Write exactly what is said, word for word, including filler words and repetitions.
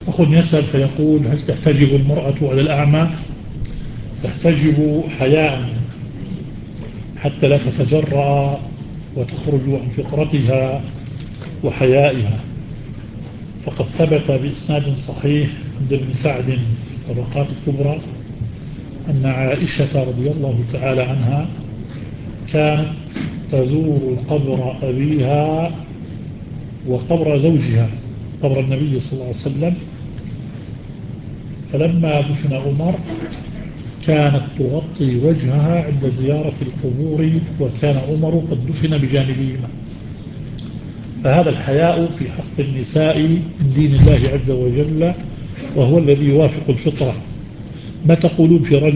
أخ يسأل فيقول: هل تحتجب المرأة على الأعمى؟ تحتجب حياء حتى لا تتجرأ وتخرج عن فطرتها وحيائها، فقد ثبت بإسناد صحيح عند ابن سعد في الطبقات الكبرى أن عائشة رضي الله تعالى عنها كانت تزور قبر أبيها وقبر زوجها، قبر النبي صلى الله عليه وسلم، فلما دفن عمر كانت تغطي وجهها عند زيارة القبور، وكان عمر قد دفن بجانبهما. فهذا الحياء في حق النساء من دين الله عز وجل، وهو الذي يوافق الفطرة. ما تقولون في رجل